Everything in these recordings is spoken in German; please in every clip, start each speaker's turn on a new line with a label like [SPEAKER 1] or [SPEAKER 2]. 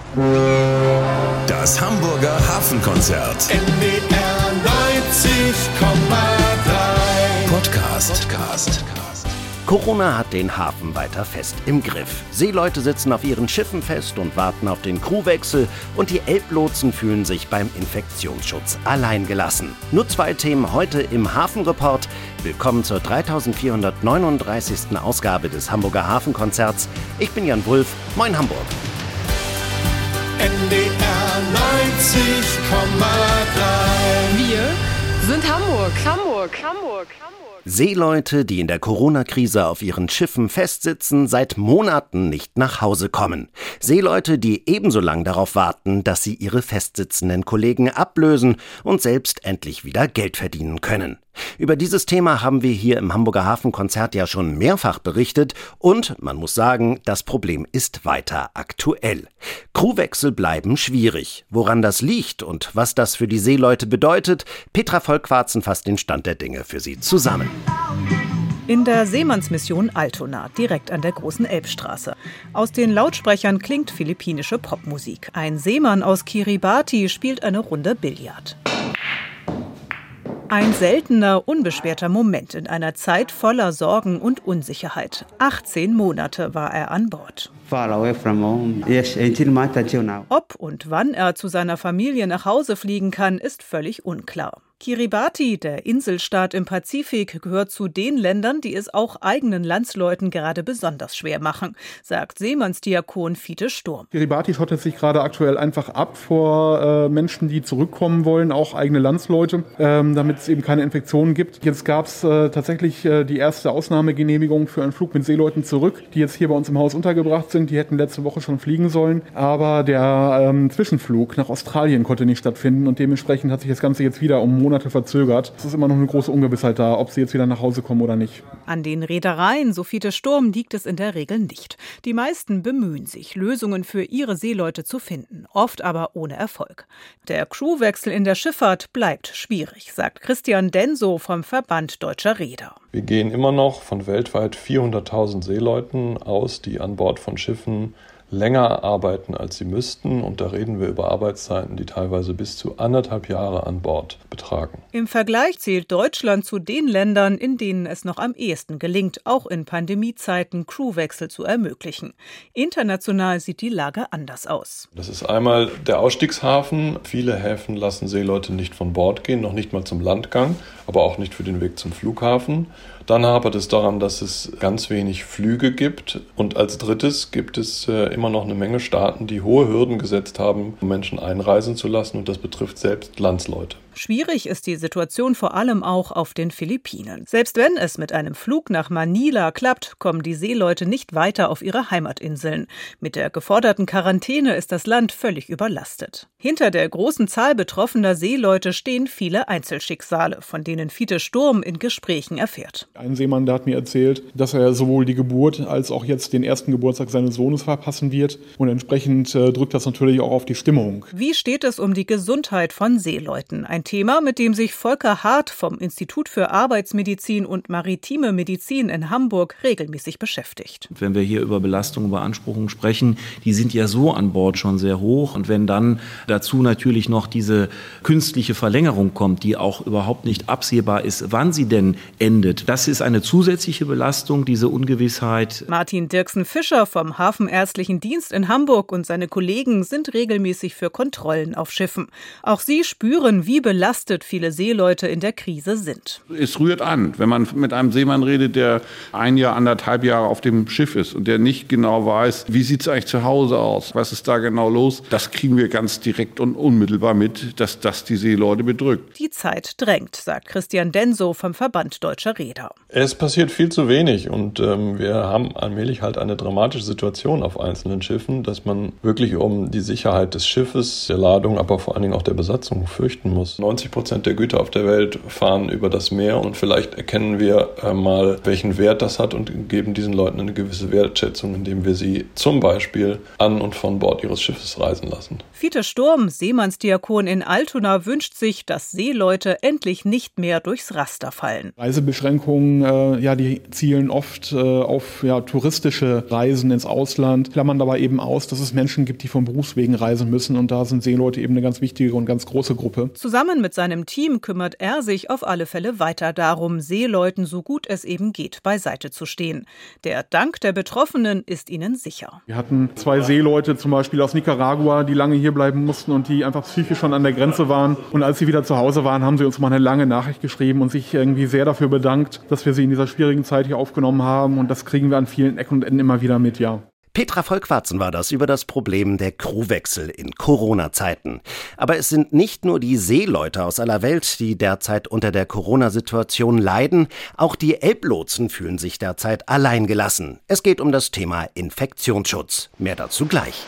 [SPEAKER 1] Das Hamburger Hafenkonzert.
[SPEAKER 2] NDR 90,3
[SPEAKER 1] Podcast.
[SPEAKER 3] Corona hat den Hafen weiter fest im Griff. Seeleute sitzen auf ihren Schiffen fest und warten auf den Crewwechsel und die Elblotsen fühlen sich beim Infektionsschutz alleingelassen. Nur 2 Themen heute im Hafenreport. Willkommen zur 3439. Ausgabe des Hamburger Hafenkonzerts. Ich bin Jan Wulff. Moin Hamburg.
[SPEAKER 2] NDR 90,3
[SPEAKER 4] Wir sind Hamburg.
[SPEAKER 3] Seeleute, die in der Corona-Krise auf ihren Schiffen festsitzen, seit Monaten nicht nach Hause kommen. Seeleute, die ebenso lang darauf warten, dass sie ihre festsitzenden Kollegen ablösen und selbst endlich wieder Geld verdienen können. Über dieses Thema haben wir hier im Hamburger Hafenkonzert ja schon mehrfach berichtet und man muss sagen, das Problem ist weiter aktuell. Crewwechsel bleiben schwierig. Woran das liegt und was das für die Seeleute bedeutet, Petra Vollquarzen fasst den Stand der Dinge für sie zusammen.
[SPEAKER 5] In der Seemannsmission Altona, direkt an der großen Elbstraße. Aus den Lautsprechern klingt philippinische Popmusik. Ein Seemann aus Kiribati spielt eine Runde Billard. Ein seltener, unbeschwerter Moment in einer Zeit voller Sorgen und Unsicherheit. 18 Monate war er an Bord. Ob und wann er zu seiner Familie nach Hause fliegen kann, ist völlig unklar. Kiribati, der Inselstaat im Pazifik, gehört zu den Ländern, die es auch eigenen Landsleuten gerade besonders schwer machen, sagt Seemannsdiakon Fiete Sturm.
[SPEAKER 6] Kiribati schottet sich gerade aktuell einfach ab vor Menschen, die zurückkommen wollen, auch eigene Landsleute, damit es eben keine Infektionen gibt. Jetzt gab es tatsächlich die erste Ausnahmegenehmigung für einen Flug mit Seeleuten zurück, die jetzt hier bei uns im Haus untergebracht sind. Die hätten letzte Woche schon fliegen sollen, aber der Zwischenflug nach Australien konnte nicht stattfinden und dementsprechend hat sich das Ganze jetzt wieder um Monate verzögert. Es ist immer noch eine große Ungewissheit da, ob sie jetzt wieder nach Hause kommen oder nicht.
[SPEAKER 5] An den Reedereien, so Fiete Sturm, liegt es in der Regel nicht. Die meisten bemühen sich, Lösungen für ihre Seeleute zu finden, oft aber ohne Erfolg. Der Crewwechsel in der Schifffahrt bleibt schwierig, sagt Christian Denso vom Verband Deutscher Reeder.
[SPEAKER 7] Wir gehen immer noch von weltweit 400.000 Seeleuten aus, die an Bord von Schiffen länger arbeiten, als sie müssten. Und da reden wir über Arbeitszeiten, die teilweise bis zu 1,5 Jahre an Bord betragen.
[SPEAKER 5] Im Vergleich zählt Deutschland zu den Ländern, in denen es noch am ehesten gelingt, auch in Pandemiezeiten Crewwechsel zu ermöglichen. International sieht die Lage anders aus.
[SPEAKER 7] Das ist einmal der Ausstiegshafen. Viele Häfen lassen Seeleute nicht von Bord gehen, noch nicht mal zum Landgang, aber auch nicht für den Weg zum Flughafen. Dann hapert es daran, dass es ganz wenig Flüge gibt. Und als drittes gibt es immer noch eine Menge Staaten, die hohe Hürden gesetzt haben, um Menschen einreisen zu lassen. Und das betrifft selbst Landsleute.
[SPEAKER 5] Schwierig ist die Situation vor allem auch auf den Philippinen. Selbst wenn es mit einem Flug nach Manila klappt, kommen die Seeleute nicht weiter auf ihre Heimatinseln. Mit der geforderten Quarantäne ist das Land völlig überlastet. Hinter der großen Zahl betroffener Seeleute stehen viele Einzelschicksale, von denen Fiete Sturm in Gesprächen erfährt.
[SPEAKER 6] Ein Seemann, der hat mir erzählt, dass er sowohl die Geburt als auch jetzt den ersten Geburtstag seines Sohnes verpassen wird. Und entsprechend drückt das natürlich auch auf die Stimmung.
[SPEAKER 5] Wie steht es um die Gesundheit von Seeleuten? Ein Thema, mit dem sich Volker Hart vom Institut für Arbeitsmedizin und Maritime Medizin in Hamburg regelmäßig beschäftigt.
[SPEAKER 8] Wenn wir hier über Belastung und Beanspruchung sprechen, die sind ja so an Bord schon sehr hoch. Und wenn dann dazu natürlich noch diese künstliche Verlängerung kommt, die auch überhaupt nicht absehbar ist, wann sie denn endet, das ist eine zusätzliche Belastung, diese Ungewissheit.
[SPEAKER 5] Martin Dirksen-Fischer vom Hafenärztlichen Dienst in Hamburg und seine Kollegen sind regelmäßig für Kontrollen auf Schiffen. Auch sie spüren, wie belastet viele Seeleute in der Krise sind.
[SPEAKER 9] Es rührt an, wenn man mit einem Seemann redet, der 1 Jahr, 1,5 Jahre auf dem Schiff ist und der nicht genau weiß, wie sieht es eigentlich zu Hause aus, was ist da genau los. Das kriegen wir ganz direkt und unmittelbar mit, dass das die Seeleute bedrückt.
[SPEAKER 5] Die Zeit drängt, sagt Christian Denso vom Verband Deutscher Reeder.
[SPEAKER 7] Es passiert viel zu wenig und wir haben allmählich halt eine dramatische Situation auf einzelnen Schiffen, dass man wirklich um die Sicherheit des Schiffes, der Ladung, aber vor allen Dingen auch der Besatzung fürchten muss. 90% der Güter auf der Welt fahren über das Meer und vielleicht erkennen wir mal, welchen Wert das hat und geben diesen Leuten eine gewisse Wertschätzung, indem wir sie zum Beispiel an und von Bord ihres Schiffes reisen lassen.
[SPEAKER 5] Fiete Sturm, Seemannsdiakon in Altona, wünscht sich, dass Seeleute endlich nicht mehr durchs Raster fallen.
[SPEAKER 6] Reisebeschränkungen, die zielen oft auf touristische Reisen ins Ausland, klammern dabei eben aus, dass es Menschen gibt, die von Berufswegen reisen müssen, und da sind Seeleute eben eine ganz wichtige und ganz große Gruppe.
[SPEAKER 5] Zusammen mit seinem Team kümmert er sich auf alle Fälle weiter darum, Seeleuten so gut es eben geht beiseite zu stehen. Der Dank der Betroffenen ist ihnen sicher.
[SPEAKER 6] Wir hatten 2 Seeleute zum Beispiel aus Nicaragua, die lange hier bleiben mussten und die einfach psychisch schon an der Grenze waren. Und als sie wieder zu Hause waren, haben sie uns mal eine lange Nachricht geschrieben und sich irgendwie sehr dafür bedankt, dass wir sie in dieser schwierigen Zeit hier aufgenommen haben. Und das kriegen wir an vielen Ecken und Enden immer wieder mit, ja.
[SPEAKER 3] Petra Volkwarzen war das über das Problem der Crewwechsel in Corona-Zeiten. Aber es sind nicht nur die Seeleute aus aller Welt, die derzeit unter der Corona-Situation leiden. Auch die Elblotsen fühlen sich derzeit alleingelassen. Es geht um das Thema Infektionsschutz. Mehr dazu gleich.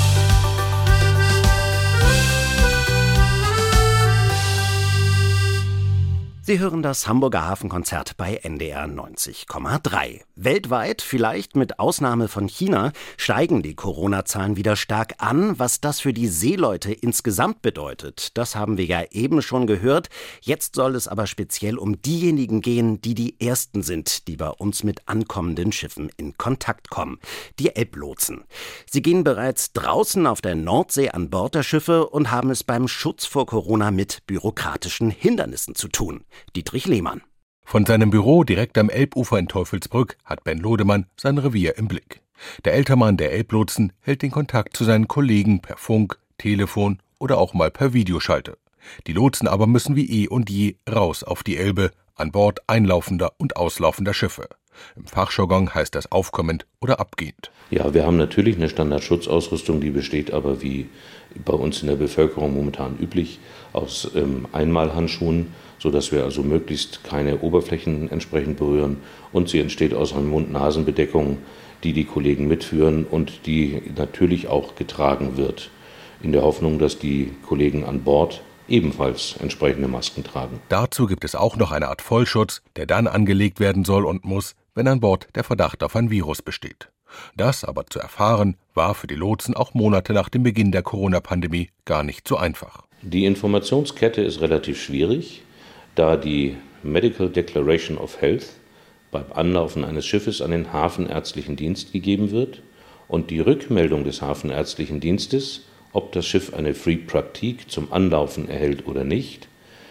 [SPEAKER 3] Sie hören das Hamburger Hafenkonzert bei NDR 90,3. Weltweit, vielleicht mit Ausnahme von China, steigen die Corona-Zahlen wieder stark an. Was das für die Seeleute insgesamt bedeutet, das haben wir ja eben schon gehört. Jetzt soll es aber speziell um diejenigen gehen, die die Ersten sind, die bei uns mit ankommenden Schiffen in Kontakt kommen. Die Elblotsen. Sie gehen bereits draußen auf der Nordsee an Bord der Schiffe und haben es beim Schutz vor Corona mit bürokratischen Hindernissen zu tun. Dietrich Lehmann.
[SPEAKER 10] Von seinem Büro direkt am Elbufer in Teufelsbrück hat Ben Lodemann sein Revier im Blick. Der Ältermann der Elblotsen hält den Kontakt zu seinen Kollegen per Funk, Telefon oder auch mal per Videoschalte. Die Lotsen aber müssen wie eh und je raus auf die Elbe, an Bord einlaufender und auslaufender Schiffe. Im Fachjargon heißt das aufkommend oder abgehend.
[SPEAKER 11] Ja, wir haben natürlich eine Standardschutzausrüstung, die besteht aber wie bei uns in der Bevölkerung momentan üblich aus Einmalhandschuhen, sodass wir also möglichst keine Oberflächen entsprechend berühren. Und sie entsteht aus einer Mund-Nasen-Bedeckung, die die Kollegen mitführen und die natürlich auch getragen wird, in der Hoffnung, dass die Kollegen an Bord ebenfalls entsprechende Masken tragen.
[SPEAKER 10] Dazu gibt es auch noch eine Art Vollschutz, der dann angelegt werden soll und muss, wenn an Bord der Verdacht auf ein Virus besteht. Das aber zu erfahren, war für die Lotsen auch Monate nach dem Beginn der Corona-Pandemie gar nicht so einfach.
[SPEAKER 11] Die Informationskette ist relativ schwierig, da die Medical Declaration of Health beim Anlaufen eines Schiffes an den Hafenärztlichen Dienst gegeben wird und die Rückmeldung des Hafenärztlichen Dienstes, ob das Schiff eine Free Praktik zum Anlaufen erhält oder nicht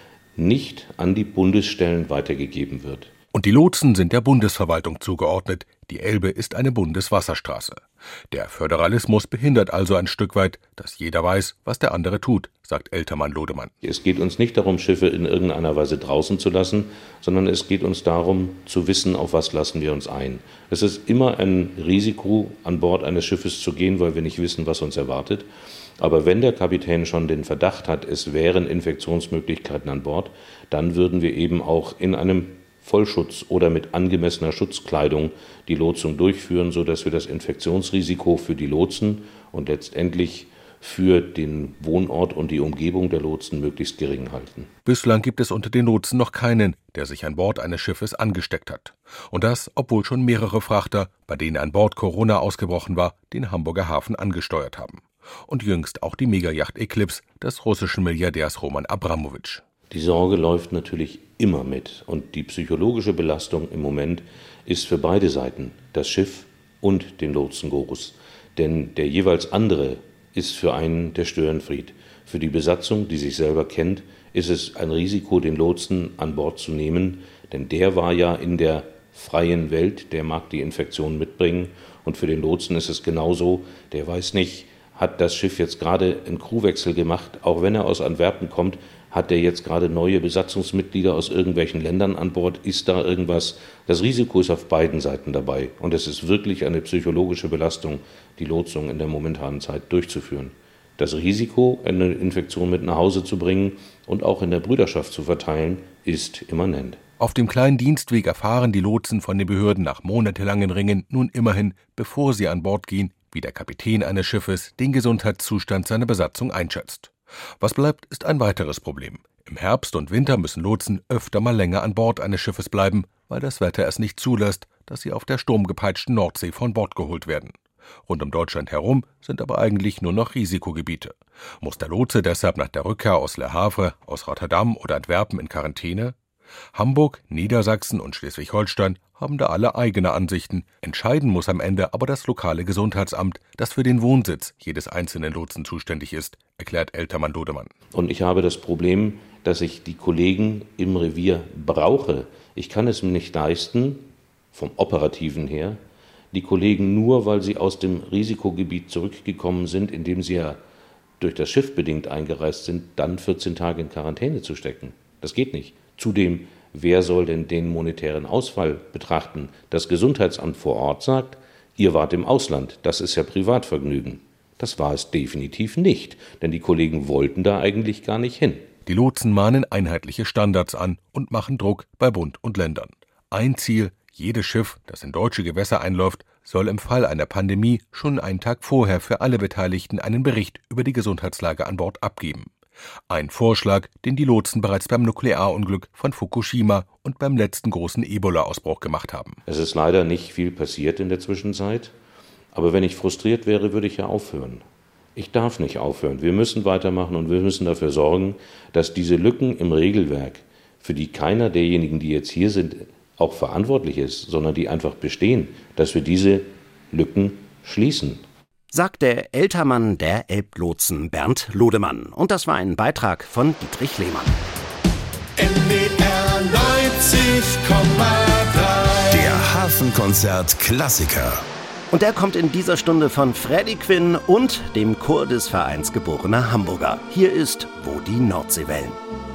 [SPEAKER 11] an die Bundesstellen weitergegeben wird.
[SPEAKER 10] Und die Lotsen sind der Bundesverwaltung zugeordnet. Die Elbe ist eine Bundeswasserstraße. Der Föderalismus behindert also ein Stück weit, dass jeder weiß, was der andere tut, sagt Ältermann Lodemann.
[SPEAKER 11] Es geht uns nicht darum, Schiffe in irgendeiner Weise draußen zu lassen, sondern es geht uns darum, zu wissen, auf was lassen wir uns ein. Es ist immer ein Risiko, an Bord eines Schiffes zu gehen, weil wir nicht wissen, was uns erwartet. Aber wenn der Kapitän schon den Verdacht hat, es wären Infektionsmöglichkeiten an Bord, dann würden wir eben auch in einem Vollschutz oder mit angemessener Schutzkleidung die Lotsung durchführen, sodass wir das Infektionsrisiko für die Lotsen und letztendlich für den Wohnort und die Umgebung der Lotsen möglichst gering halten.
[SPEAKER 10] Bislang gibt es unter den Lotsen noch keinen, der sich an Bord eines Schiffes angesteckt hat. Und das, obwohl schon mehrere Frachter, bei denen an Bord Corona ausgebrochen war, den Hamburger Hafen angesteuert haben. Und jüngst auch die Megayacht Eclipse des russischen Milliardärs Roman Abramowitsch.
[SPEAKER 11] Die Sorge läuft natürlich immer mit und die psychologische Belastung im Moment ist für beide Seiten, das Schiff und den Lotsen groß. Denn der jeweils andere ist für einen der Störenfried. Für die Besatzung, die sich selber kennt, ist es ein Risiko, den Lotsen an Bord zu nehmen, denn der war ja in der freien Welt, der mag die Infektion mitbringen. Und für den Lotsen ist es genauso, der weiß nicht, hat das Schiff jetzt gerade einen Crewwechsel gemacht, auch wenn er aus Antwerpen kommt, hat er jetzt gerade neue Besatzungsmitglieder aus irgendwelchen Ländern an Bord? Ist da irgendwas? Das Risiko ist auf beiden Seiten dabei. Und es ist wirklich eine psychologische Belastung, die Lotsung in der momentanen Zeit durchzuführen. Das Risiko, eine Infektion mit nach Hause zu bringen und auch in der Brüderschaft zu verteilen, ist immanent.
[SPEAKER 10] Auf dem kleinen Dienstweg erfahren die Lotsen von den Behörden nach monatelangen Ringen nun immerhin, bevor sie an Bord gehen, wie der Kapitän eines Schiffes den Gesundheitszustand seiner Besatzung einschätzt. Was bleibt, ist ein weiteres Problem. Im Herbst und Winter müssen Lotsen öfter mal länger an Bord eines Schiffes bleiben, weil das Wetter es nicht zulässt, dass sie auf der sturmgepeitschten Nordsee von Bord geholt werden. Rund um Deutschland herum sind aber eigentlich nur noch Risikogebiete. Muss der Lotse deshalb nach der Rückkehr aus Le Havre, aus Rotterdam oder Antwerpen in Quarantäne? Hamburg, Niedersachsen und Schleswig-Holstein haben da alle eigene Ansichten. Entscheiden muss am Ende aber das lokale Gesundheitsamt, das für den Wohnsitz jedes einzelnen Lotsen zuständig ist, erklärt Eltermann Lodemann.
[SPEAKER 11] Und ich habe das Problem, dass ich die Kollegen im Revier brauche. Ich kann es mir nicht leisten, vom Operativen her, die Kollegen nur, weil sie aus dem Risikogebiet zurückgekommen sind, indem sie ja durch das Schiff bedingt eingereist sind, dann 14 Tage in Quarantäne zu stecken. Das geht nicht. Zudem, wer soll denn den monetären Ausfall betrachten? Das Gesundheitsamt vor Ort sagt, ihr wart im Ausland, das ist ja Privatvergnügen. Das war es definitiv nicht, denn die Kollegen wollten da eigentlich gar nicht hin.
[SPEAKER 10] Die Lotsen mahnen einheitliche Standards an und machen Druck bei Bund und Ländern. Ein Ziel: jedes Schiff, das in deutsche Gewässer einläuft, soll im Fall einer Pandemie schon einen Tag vorher für alle Beteiligten einen Bericht über die Gesundheitslage an Bord abgeben. Ein Vorschlag, den die Lotsen bereits beim Nuklearunglück von Fukushima und beim letzten großen Ebola-Ausbruch gemacht haben.
[SPEAKER 11] Es ist leider nicht viel passiert in der Zwischenzeit, aber wenn ich frustriert wäre, würde ich ja aufhören. Ich darf nicht aufhören. Wir müssen weitermachen und wir müssen dafür sorgen, dass diese Lücken im Regelwerk, für die keiner derjenigen, die jetzt hier sind, auch verantwortlich ist, sondern die einfach bestehen, dass wir diese Lücken schließen.
[SPEAKER 3] Sagt der Eltermann der Elblotsen Bernd Lodemann. Und das war ein Beitrag von Dietrich Lehmann.
[SPEAKER 2] NDR 90,3.
[SPEAKER 1] Der Hafenkonzert-Klassiker.
[SPEAKER 3] Und der kommt in dieser Stunde von Freddie Quinn und dem Chor des Vereins geborener Hamburger. Hier ist Wo die Nordseewellen.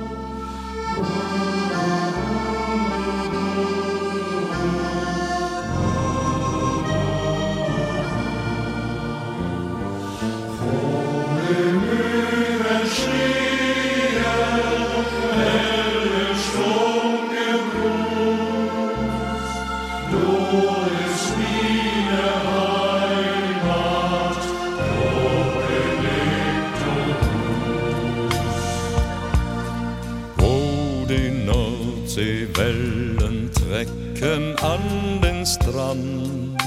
[SPEAKER 12] Wellen trecken an den Strand,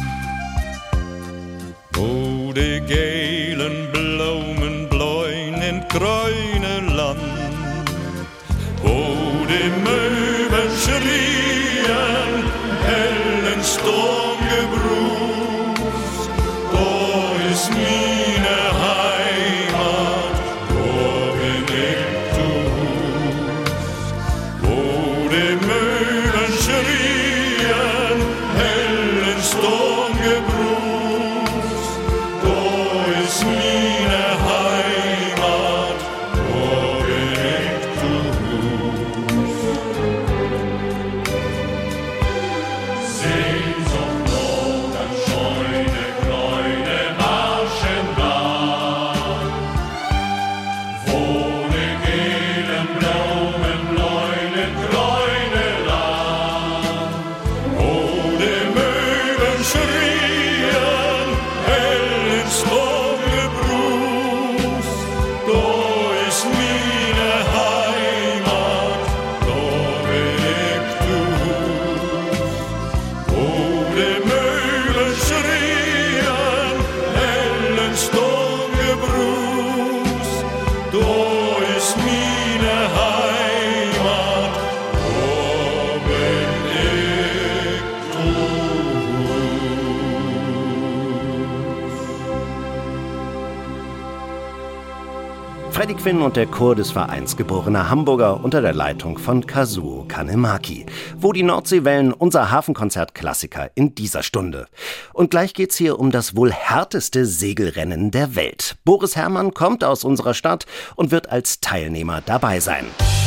[SPEAKER 12] wo die gelen Blumen blühen in grüne Land, wo die Möwen schrien, hellen Sturmgebrus, da ist meine Heimat, da bin ich du. Wo die Möwen schrien, hellen Sturmgebrus, da ist meine Heimat, da bin ich du. Sehnsucht noch an scheune kleine Marschenbahn, wo die gelen Blumen blühen in grüne Land, wo die Möwen schrien, hellen Sturmgebrus, da ist meine Heimat, da bin ich du. Wo die Möwen schrien, hellen Sturmgebrus, da ist meine Heimat, da bin ich du.
[SPEAKER 3] Freddie Quinn und der Chor des Vereins geborener Hamburger unter der Leitung von Kazuo Kanemaki. Wo die Nordseewellen, unser Hafenkonzert-Klassiker in dieser Stunde. Und gleich geht's hier um das wohl härteste Segelrennen der Welt. Boris Herrmann kommt aus unserer Stadt und wird als Teilnehmer dabei sein.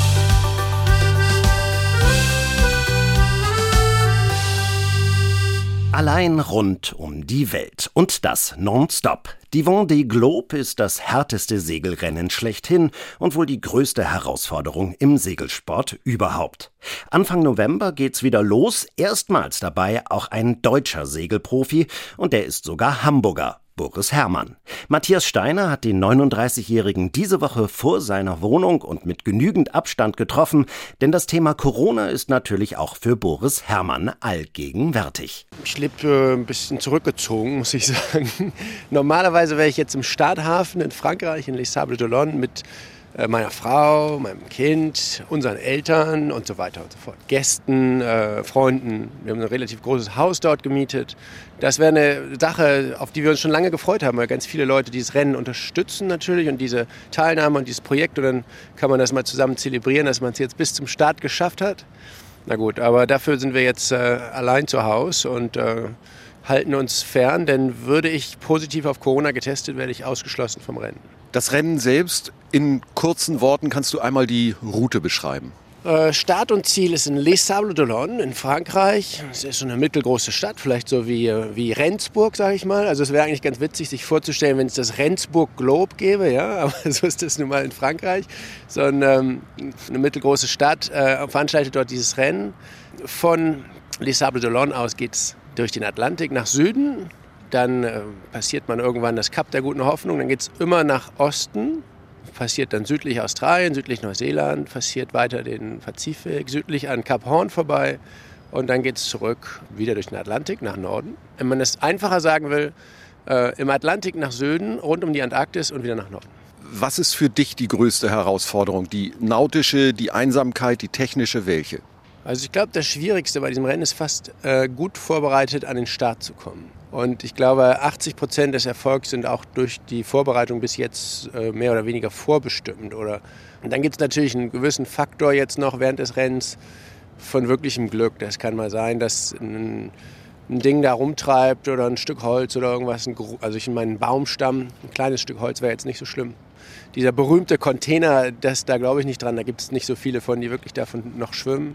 [SPEAKER 3] Allein rund um die Welt. Und das nonstop. Die Vendée Globe ist das härteste Segelrennen schlechthin und wohl die größte Herausforderung im Segelsport überhaupt. Anfang November geht's wieder los. Erstmals dabei auch ein deutscher Segelprofi und der ist sogar Hamburger. Boris Herrmann. Matthias Steiner hat den 39-Jährigen diese Woche vor seiner Wohnung und mit genügend Abstand getroffen, denn das Thema Corona ist natürlich auch für Boris Herrmann allgegenwärtig.
[SPEAKER 13] Ich lebe ein bisschen zurückgezogen, muss ich sagen. Normalerweise wäre ich jetzt im Starthafen in Frankreich, in Les Sables-d'Olonne, mit meiner Frau, meinem Kind, unseren Eltern und so weiter und so fort. Gästen, Freunden. Wir haben ein relativ großes Haus dort gemietet. Das wäre eine Sache, auf die wir uns schon lange gefreut haben, weil ganz viele Leute dieses Rennen unterstützen natürlich und diese Teilnahme und dieses Projekt. Und dann kann man das mal zusammen zelebrieren, dass man es jetzt bis zum Start geschafft hat. Na gut, aber dafür sind wir jetzt allein zu Hause und halten uns fern, denn würde ich positiv auf Corona getestet, werde ich ausgeschlossen vom Rennen.
[SPEAKER 14] Das Rennen selbst, in kurzen Worten kannst du einmal die Route beschreiben.
[SPEAKER 13] Start und Ziel ist in Les Sables-d'Olonne in Frankreich. Es ist so eine mittelgroße Stadt, vielleicht so wie Rendsburg, sage ich mal. Also es wäre eigentlich ganz witzig, sich vorzustellen, wenn es das Rendsburg Globe gäbe, ja, aber so ist das nun mal in Frankreich. So eine mittelgroße Stadt veranstaltet dort dieses Rennen. Von Les Sables-d'Olonne aus geht es durch den Atlantik nach Süden. Dann passiert man irgendwann das Kap der Guten Hoffnung. Dann geht es immer nach Osten. Passiert dann südlich Australien, südlich Neuseeland. Passiert weiter den Pazifik, südlich an Kap Horn vorbei. Und dann geht es zurück wieder durch den Atlantik nach Norden. Wenn man es einfacher sagen will, im Atlantik nach Süden, rund um die Antarktis und wieder nach Norden.
[SPEAKER 14] Was ist für dich die größte Herausforderung? Die nautische, die Einsamkeit, die technische, welche?
[SPEAKER 13] Also ich glaube, das Schwierigste bei diesem Rennen ist fast gut vorbereitet an den Start zu kommen. Und ich glaube, 80% des Erfolgs sind auch durch die Vorbereitung bis jetzt mehr oder weniger vorbestimmt. Und dann gibt es natürlich einen gewissen Faktor jetzt noch während des Rennens von wirklichem Glück. Das kann mal sein, dass ein Ding da rumtreibt oder ein Stück Holz oder irgendwas. Also ich meine, einen Baumstamm, ein kleines Stück Holz wäre jetzt nicht so schlimm. Dieser berühmte Container, da glaube ich nicht dran. Da gibt es nicht so viele von, die wirklich davon noch schwimmen.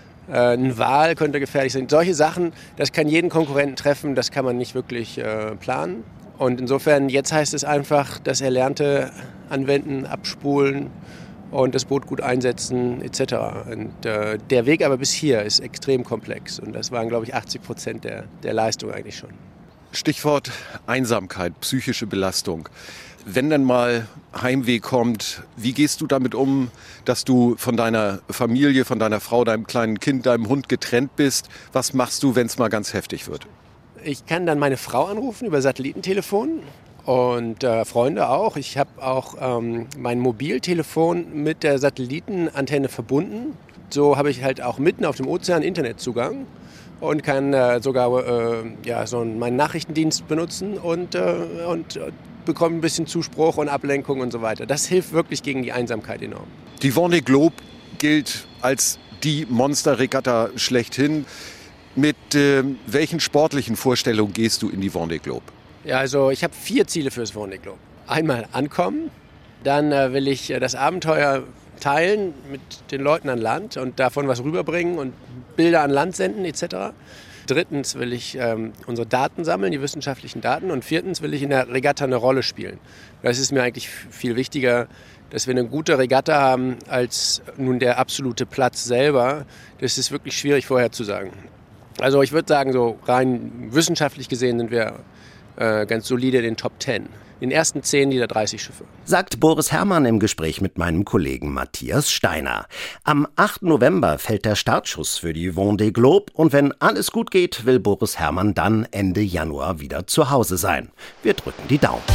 [SPEAKER 13] Ein Wal könnte gefährlich sein. Solche Sachen, das kann jeden Konkurrenten treffen, das kann man nicht wirklich planen. Und insofern, jetzt heißt es einfach, das Erlernte anwenden, abspulen und das Boot gut einsetzen etc. Und der Weg aber bis hier ist extrem komplex. Und das waren, glaube ich, 80% der Leistung eigentlich schon.
[SPEAKER 14] Stichwort Einsamkeit, psychische Belastung. Wenn dann mal Heimweh kommt, wie gehst du damit um, dass du von deiner Familie, von deiner Frau, deinem kleinen Kind, deinem Hund getrennt bist? Was machst du, wenn es mal ganz heftig wird?
[SPEAKER 13] Ich kann dann meine Frau anrufen über Satellitentelefon und Freunde auch. Ich habe auch mein Mobiltelefon mit der Satellitenantenne verbunden. So habe ich halt auch mitten auf dem Ozean Internetzugang und kann sogar so meinen Nachrichtendienst benutzen und bekommen ein bisschen Zuspruch und Ablenkung und so weiter. Das hilft wirklich gegen die Einsamkeit enorm.
[SPEAKER 14] Die Vendée Globe gilt als die Monsterregatta schlechthin. Mit welchen sportlichen Vorstellungen gehst du in die Vendée Globe?
[SPEAKER 13] Ja, also ich habe 4 Ziele fürs Vendée Globe. Einmal ankommen, dann will ich das Abenteuer teilen mit den Leuten an Land und davon was rüberbringen und Bilder an Land senden etc. Drittens will ich unsere Daten sammeln, die wissenschaftlichen Daten. Und viertens will ich in der Regatta eine Rolle spielen. Das ist mir eigentlich viel wichtiger, dass wir eine gute Regatta haben, als nun der absolute Platz selber. Das ist wirklich schwierig vorherzusagen. Also ich würde sagen, so rein wissenschaftlich gesehen sind wir ganz solide in den Top 10. In den ersten 10 dieser 30 Schiffe.
[SPEAKER 3] Sagt Boris Herrmann im Gespräch mit meinem Kollegen Matthias Steiner. Am 8. November fällt der Startschuss für die Vendée Globe und wenn alles gut geht, will Boris Herrmann dann Ende Januar wieder zu Hause sein. Wir drücken die Daumen.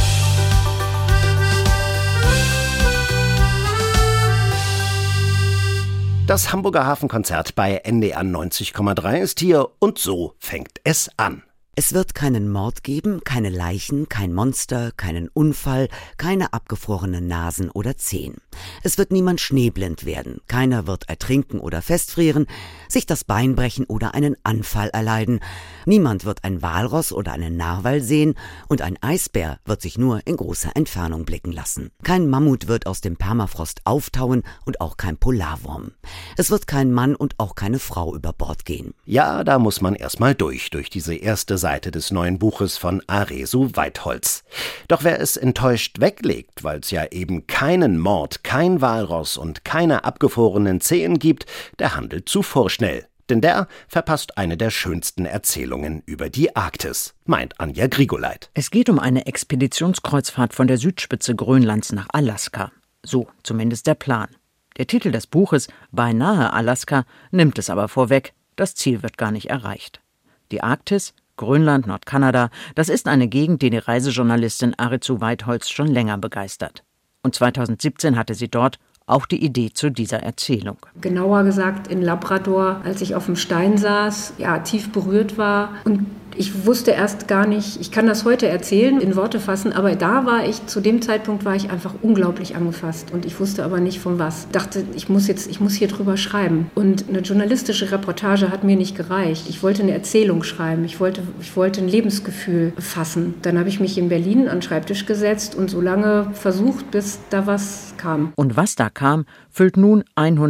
[SPEAKER 3] Das Hamburger Hafenkonzert bei NDR 90,3 ist hier und so fängt es an.
[SPEAKER 15] Es wird keinen Mord geben, keine Leichen, kein Monster, keinen Unfall, keine abgefrorenen Nasen oder Zehen. Es wird niemand schneeblind werden, keiner wird ertrinken oder festfrieren, sich das Bein brechen oder einen Anfall erleiden. Niemand wird ein Walross oder einen Narwal sehen und ein Eisbär wird sich nur in großer Entfernung blicken lassen. Kein Mammut wird aus dem Permafrost auftauen und auch kein Polarwurm. Es wird kein Mann und auch keine Frau über Bord gehen.
[SPEAKER 3] Ja, da muss man erstmal durch diese erste Seite des neuen Buches von Aresu Weitholz. Doch wer es enttäuscht weglegt, weil es ja eben keinen Mord, kein Walross und keine abgefrorenen Zehen gibt, der handelt zu vorschnell. Denn der verpasst eine der schönsten Erzählungen über die Arktis, meint Anja Grigoleit.
[SPEAKER 16] Es geht um eine Expeditionskreuzfahrt von der Südspitze Grönlands nach Alaska. So zumindest der Plan. Der Titel des Buches, Beinahe Alaska, nimmt es aber vorweg, das Ziel wird gar nicht erreicht. Die Arktis, Grönland, Nordkanada, das ist eine Gegend, die Reisejournalistin Arizu Weitholz schon länger begeistert. Und 2017 hatte sie dort auch die Idee zu dieser Erzählung.
[SPEAKER 17] Genauer gesagt in Labrador, als ich auf dem Stein saß, tief berührt war und ich wusste erst gar nicht, ich kann das heute erzählen, in Worte fassen, aber zu dem Zeitpunkt war ich einfach unglaublich angefasst und ich wusste aber nicht von was. Ich dachte, ich muss hier drüber schreiben. Und eine journalistische Reportage hat mir nicht gereicht. Ich wollte eine Erzählung schreiben, ich wollte ein Lebensgefühl fassen. Dann habe ich mich in Berlin an den Schreibtisch gesetzt und so lange versucht, bis da was kam.
[SPEAKER 16] Und was da kam, füllt nun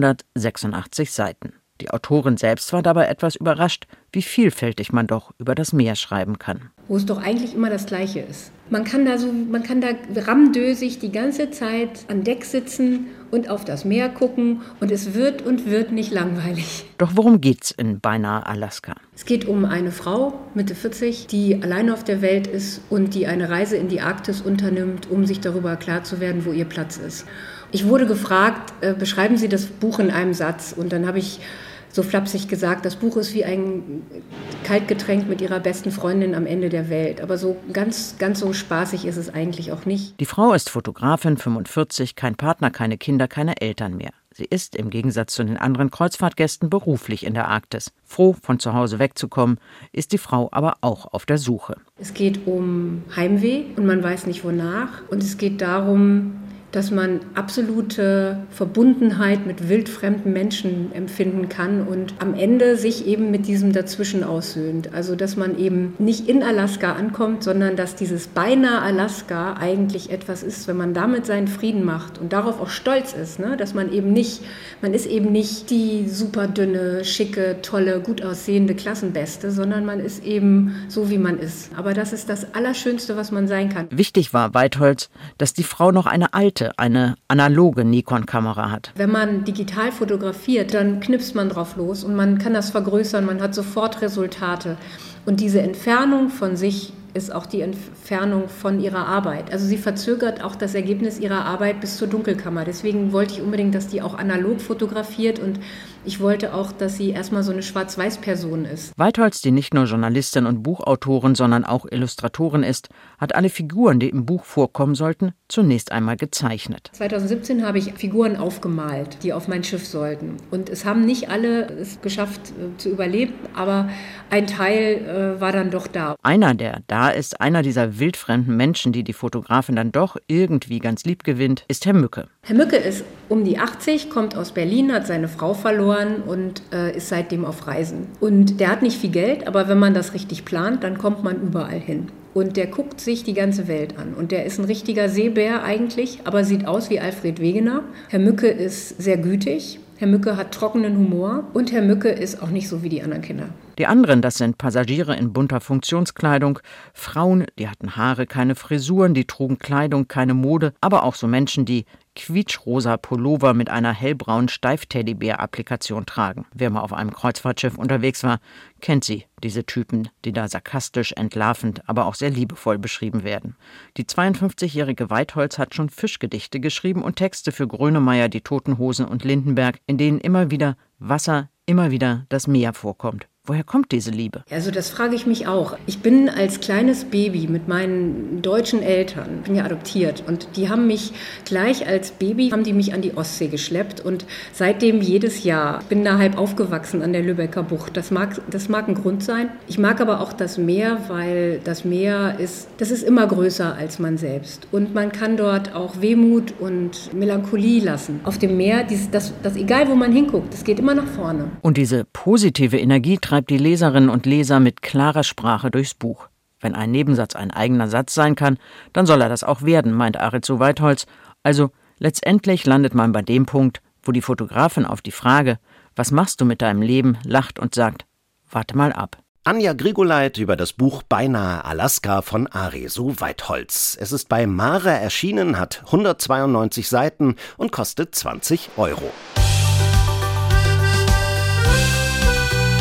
[SPEAKER 16] 186 Seiten. Die Autorin selbst war dabei etwas überrascht, wie vielfältig man doch über das Meer schreiben kann.
[SPEAKER 17] Wo es doch eigentlich immer das Gleiche ist. Man kann da rammdösig die ganze Zeit an Deck sitzen und auf das Meer gucken und es wird nicht langweilig.
[SPEAKER 16] Doch worum geht's in Beinahe Alaska?
[SPEAKER 17] Es geht um eine Frau, Mitte 40, die alleine auf der Welt ist und die eine Reise in die Arktis unternimmt, um sich darüber klar zu werden, wo ihr Platz ist. Ich wurde gefragt, beschreiben Sie das Buch in einem Satz? Und dann habe ich so flapsig gesagt, das Buch ist wie ein Kaltgetränk mit ihrer besten Freundin am Ende der Welt. Aber so ganz so spaßig ist es eigentlich auch nicht.
[SPEAKER 16] Die Frau ist Fotografin, 45, kein Partner, keine Kinder, keine Eltern mehr. Sie ist im Gegensatz zu den anderen Kreuzfahrtgästen beruflich in der Arktis. Froh, von zu Hause wegzukommen, ist die Frau aber auch auf der Suche.
[SPEAKER 17] Es geht um Heimweh und man weiß nicht wonach. Und es geht darum, dass man absolute Verbundenheit mit wildfremden Menschen empfinden kann und am Ende sich eben mit diesem Dazwischen aussöhnt. Also dass man eben nicht in Alaska ankommt, sondern dass dieses Beinahe Alaska eigentlich etwas ist, wenn man damit seinen Frieden macht und darauf auch stolz ist, ne? Dass man ist eben nicht die super dünne, schicke, tolle, gut aussehende Klassenbeste, sondern man ist eben so, wie man ist. Aber das ist das Allerschönste, was man sein kann.
[SPEAKER 16] Wichtig war Weitholz, dass die Frau noch eine analoge Nikon-Kamera hat.
[SPEAKER 17] Wenn man digital fotografiert, dann knipst man drauf los und man kann das vergrößern, man hat sofort Resultate. Und diese Entfernung von sich ist auch die Entfernung von ihrer Arbeit. Also sie verzögert auch das Ergebnis ihrer Arbeit bis zur Dunkelkammer. Deswegen wollte ich unbedingt, dass die auch analog fotografiert und ich wollte auch, dass sie erstmal so eine Schwarz-Weiß-Person ist.
[SPEAKER 16] Weitholz, die nicht nur Journalistin und Buchautorin, sondern auch Illustratorin ist, hat alle Figuren, die im Buch vorkommen sollten, zunächst einmal gezeichnet.
[SPEAKER 17] 2017 habe ich Figuren aufgemalt, die auf mein Schiff sollten. Und es haben nicht alle es geschafft zu überleben, aber ein Teil war dann doch da.
[SPEAKER 16] Einer, der da ist, einer dieser wildfremden Menschen, die die Fotografin dann doch irgendwie ganz lieb gewinnt, ist Herr Mücke.
[SPEAKER 17] Herr Mücke ist um die 80, kommt aus Berlin, hat seine Frau verloren und ist seitdem auf Reisen. Und der hat nicht viel Geld, aber wenn man das richtig plant, dann kommt man überall hin. Und der guckt sich die ganze Welt an. Und der ist ein richtiger Seebär eigentlich, aber sieht aus wie Alfred Wegener. Herr Mücke ist sehr gütig. Herr Mücke hat trockenen Humor und Herr Mücke ist auch nicht so wie die anderen Kinder.
[SPEAKER 16] Die anderen, das sind Passagiere in bunter Funktionskleidung, Frauen, die hatten Haare, keine Frisuren, die trugen Kleidung, keine Mode, aber auch so Menschen, die quietschrosa Pullover mit einer hellbraunen Steif-Teddybär-Applikation tragen. Wer mal auf einem Kreuzfahrtschiff unterwegs war, kennt sie, diese Typen, die da sarkastisch, entlarvend, aber auch sehr liebevoll beschrieben werden. Die 52-jährige Weitholz hat schon Fischgedichte geschrieben und Texte für Grönemeyer, die Toten Hosen und Lindenberg, in denen immer wieder Wasser, immer wieder das Meer vorkommt. Woher kommt diese Liebe?
[SPEAKER 17] Also das frage ich mich auch. Ich bin als kleines Baby mit meinen deutschen Eltern, bin ja adoptiert und die haben mich gleich als Baby, haben die mich an die Ostsee geschleppt und seitdem jedes Jahr. Ich bin da halb aufgewachsen an der Lübecker Bucht. Das mag ein Grund sein. Ich mag aber auch das Meer, weil das Meer das ist immer größer als man selbst und man kann dort auch Wehmut und Melancholie lassen. Auf dem Meer, das egal wo man hinguckt, das geht immer nach vorne.
[SPEAKER 16] Und diese positive Energie treibt die Leserinnen und Leser mit klarer Sprache durchs Buch. Wenn ein Nebensatz ein eigener Satz sein kann, dann soll er das auch werden, meint Arizu Weitholz. Also letztendlich landet man bei dem Punkt, wo die Fotografin auf die Frage, was machst du mit deinem Leben, lacht und sagt, warte mal ab.
[SPEAKER 3] Anja Grigoleit über das Buch Beinahe Alaska von Arizu Weitholz. Es ist bei Mare erschienen, hat 192 Seiten und kostet 20 €.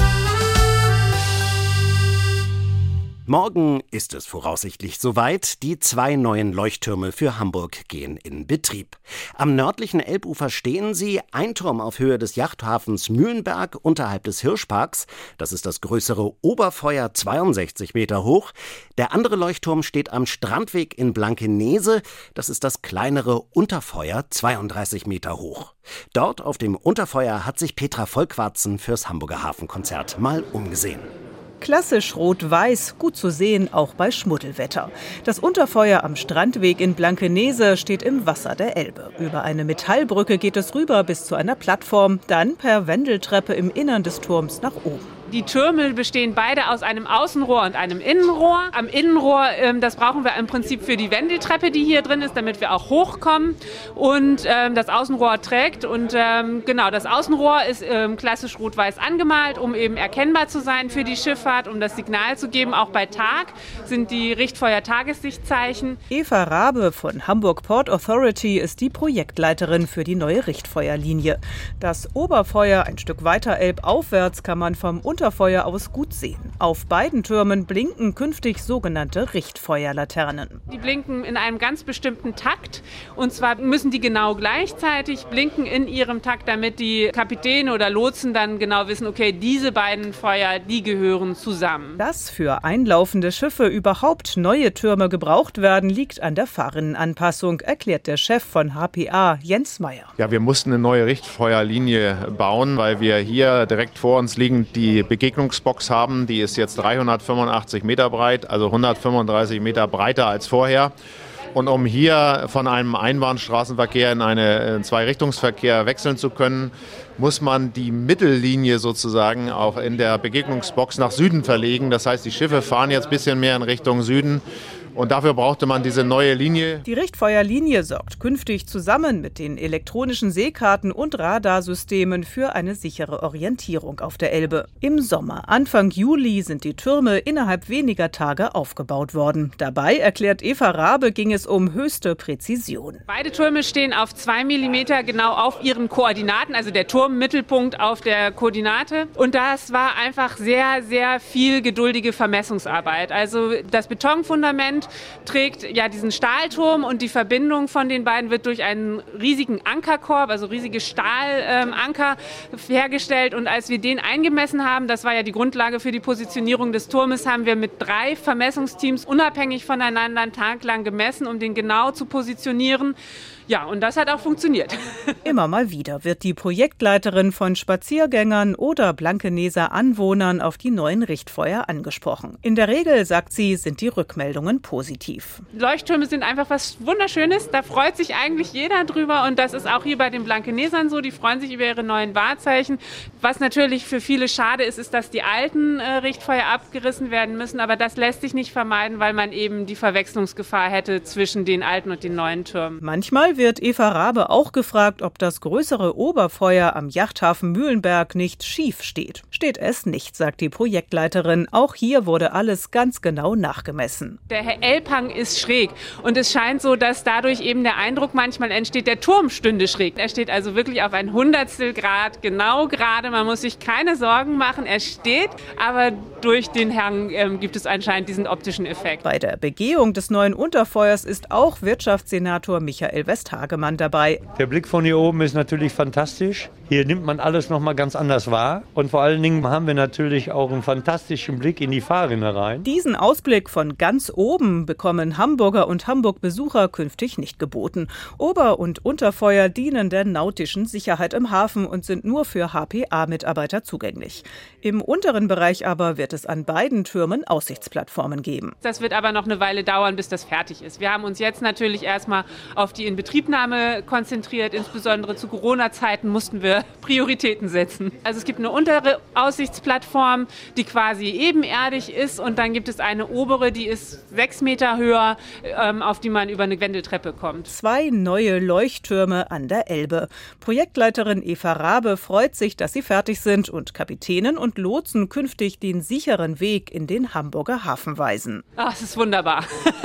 [SPEAKER 3] Morgen ist es voraussichtlich soweit. Die 2 neuen Leuchttürme für Hamburg gehen in Betrieb. Am nördlichen Elbufer stehen sie, ein Turm auf Höhe des Yachthafens Mühlenberg unterhalb des Hirschparks. Das ist das größere Oberfeuer, 62 Meter hoch. Der andere Leuchtturm steht am Strandweg in Blankenese. Das ist das kleinere Unterfeuer, 32 Meter hoch. Dort auf dem Unterfeuer hat sich Petra Vollquarzen fürs Hamburger Hafenkonzert mal umgesehen.
[SPEAKER 5] Klassisch rot-weiß, gut zu sehen, auch bei Schmuddelwetter. Das Unterfeuer am Strandweg in Blankenese steht im Wasser der Elbe. Über eine Metallbrücke geht es rüber bis zu einer Plattform, dann per Wendeltreppe im Innern des Turms nach oben.
[SPEAKER 18] Die Türme bestehen beide aus einem Außenrohr und einem Innenrohr. Am Innenrohr, das brauchen wir im Prinzip für die Wendeltreppe, die hier drin ist, damit wir auch hochkommen. Und das Außenrohr trägt. Und genau, das Außenrohr ist klassisch rot-weiß angemalt, um eben erkennbar zu sein für die Schifffahrt, um das Signal zu geben. Auch bei Tag sind die Richtfeuer-Tagessichtzeichen.
[SPEAKER 5] Eva Rabe von Hamburg Port Authority ist die Projektleiterin für die neue Richtfeuerlinie. Das Oberfeuer ein Stück weiter elbaufwärts kann man vom Unterfeuer aus gut sehen. Auf beiden Türmen blinken künftig sogenannte Richtfeuerlaternen.
[SPEAKER 18] Die blinken in einem ganz bestimmten Takt. Und zwar müssen die genau gleichzeitig blinken in ihrem Takt, damit die Kapitäne oder Lotsen dann genau wissen, okay, diese beiden Feuer, die gehören zusammen.
[SPEAKER 5] Dass für einlaufende Schiffe überhaupt neue Türme gebraucht werden, liegt an der Fahrrinnenanpassung, erklärt der Chef von HPA, Jens Meyer.
[SPEAKER 19] Ja, wir mussten eine neue Richtfeuerlinie bauen, weil wir hier direkt vor uns liegend die Begegnungsbox haben. Die ist jetzt 385 Meter breit, also 135 Meter breiter als vorher. Und um hier von einem Einbahnstraßenverkehr in einen Zweirichtungsverkehr wechseln zu können, muss man die Mittellinie sozusagen auch in der Begegnungsbox nach Süden verlegen. Das heißt, die Schiffe fahren jetzt ein bisschen mehr in Richtung Süden. Und dafür brauchte man diese neue Linie.
[SPEAKER 5] Die Richtfeuerlinie sorgt künftig zusammen mit den elektronischen Seekarten und Radarsystemen für eine sichere Orientierung auf der Elbe. Im Sommer, Anfang Juli, sind die Türme innerhalb weniger Tage aufgebaut worden. Dabei, erklärt Eva Rabe, ging es um höchste Präzision.
[SPEAKER 18] Beide Türme stehen auf 2 mm genau auf ihren Koordinaten, also der Turmmittelpunkt auf der Koordinate. Und das war einfach sehr, sehr viel geduldige Vermessungsarbeit. Also das Betonfundament trägt ja diesen Stahlturm und die Verbindung von den beiden wird durch einen riesigen Ankerkorb, also riesige Stahlanker hergestellt. Und als wir den eingemessen haben, das war ja die Grundlage für die Positionierung des Turmes, haben wir mit 3 Vermessungsteams unabhängig voneinander einen Tag lang gemessen, um den genau zu positionieren. Ja, und das hat auch funktioniert.
[SPEAKER 5] Immer mal wieder wird die Projektleiterin von Spaziergängern oder Blankeneser Anwohnern auf die neuen Richtfeuer angesprochen. In der Regel, sagt sie, sind die Rückmeldungen positiv.
[SPEAKER 18] Leuchttürme sind einfach was Wunderschönes. Da freut sich eigentlich jeder drüber. Und das ist auch hier bei den Blankenesern so. Die freuen sich über ihre neuen Wahrzeichen. Was natürlich für viele schade ist, ist, dass die alten Richtfeuer abgerissen werden müssen. Aber das lässt sich nicht vermeiden, weil man eben die Verwechslungsgefahr hätte zwischen den alten und den neuen Türmen.
[SPEAKER 5] Manchmal wird Eva Rabe auch gefragt, ob das größere Oberfeuer am Yachthafen Mühlenberg nicht schief steht. Steht es nicht, sagt die Projektleiterin. Auch hier wurde alles ganz genau nachgemessen.
[SPEAKER 18] Der Elbhang ist schräg und es scheint so, dass dadurch eben der Eindruck manchmal entsteht, der Turm stünde schräg. Er steht also wirklich auf ein Hundertstel Grad genau gerade. Man muss sich keine Sorgen machen. Er steht, aber durch den Hang gibt es anscheinend diesen optischen Effekt.
[SPEAKER 5] Bei der Begehung des neuen Unterfeuers ist auch Wirtschaftssenator Michael Westhagemann dabei.
[SPEAKER 20] Der Blick von hier oben ist natürlich fantastisch. Hier nimmt man alles noch mal ganz anders wahr. Und vor allen Dingen haben wir natürlich auch einen fantastischen Blick in die Fahrrinne rein.
[SPEAKER 5] Diesen Ausblick von ganz oben bekommen Hamburger und Hamburg-Besucher künftig nicht geboten. Ober- und Unterfeuer dienen der nautischen Sicherheit im Hafen und sind nur für HPA-Mitarbeiter zugänglich. Im unteren Bereich aber wird es an beiden Türmen Aussichtsplattformen geben.
[SPEAKER 18] Das wird aber noch eine Weile dauern, bis das fertig ist. Wir haben uns jetzt natürlich erstmal auf die Inbetriebnahme konzentriert. Insbesondere zu Corona-Zeiten mussten wir Prioritäten setzen. Also es gibt eine untere Aussichtsplattform, die quasi ebenerdig ist, und dann gibt es eine obere, die ist 6 Meter höher, auf die man über eine Wendeltreppe kommt.
[SPEAKER 5] 2 neue Leuchttürme an der Elbe. Projektleiterin Eva Rabe freut sich, dass sie fertig sind und Kapitänen und Lotsen künftig den sicheren Weg in den Hamburger Hafen weisen.
[SPEAKER 18] Ach, es ist wunderbar.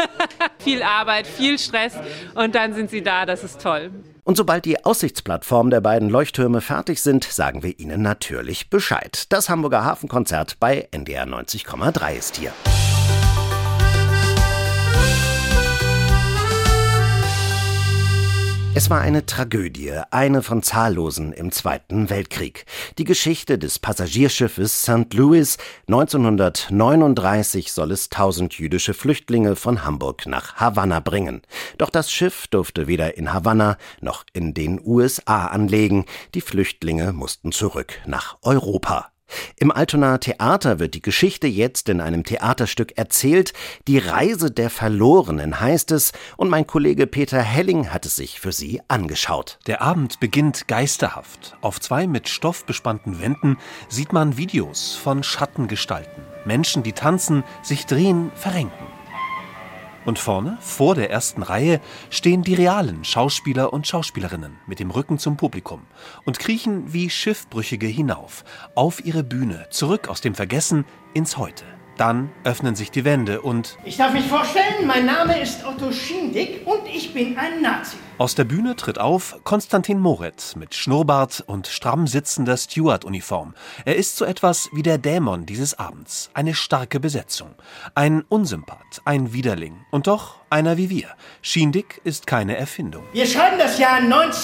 [SPEAKER 18] Viel Arbeit, viel Stress und dann sind sie da, das ist toll.
[SPEAKER 3] Und sobald die Aussichtsplattformen der beiden Leuchttürme fertig sind, sagen wir Ihnen natürlich Bescheid. Das Hamburger Hafenkonzert bei NDR 90,3 ist hier. Es war eine Tragödie, eine von zahllosen im Zweiten Weltkrieg. Die Geschichte des Passagierschiffes St. Louis. 1939 soll es 1000 jüdische Flüchtlinge von Hamburg nach Havanna bringen. Doch das Schiff durfte weder in Havanna noch in den USA anlegen. Die Flüchtlinge mussten zurück nach Europa. Im Altonaer Theater wird die Geschichte jetzt in einem Theaterstück erzählt. Die Reise der Verlorenen heißt es, und mein Kollege Peter Helling hat es sich für Sie angeschaut.
[SPEAKER 21] Der Abend beginnt geisterhaft. Auf 2 mit Stoff bespannten Wänden sieht man Videos von Schattengestalten. Menschen, die tanzen, sich drehen, verrenken. Und vorne, vor der ersten Reihe, stehen die realen Schauspieler und Schauspielerinnen mit dem Rücken zum Publikum und kriechen wie Schiffbrüchige hinauf, auf ihre Bühne, zurück aus dem Vergessen ins Heute. Dann öffnen sich die Wände und...
[SPEAKER 22] Ich darf mich vorstellen, mein Name ist Otto Schindig und ich bin ein Nazi.
[SPEAKER 21] Aus der Bühne tritt auf Konstantin Moret mit Schnurrbart und stramm sitzender Steward-Uniform. Er ist so etwas wie der Dämon dieses Abends. Eine starke Besetzung. Ein Unsympath, ein Widerling und doch einer wie wir. Schindig ist keine Erfindung.
[SPEAKER 22] Wir schreiben das Jahr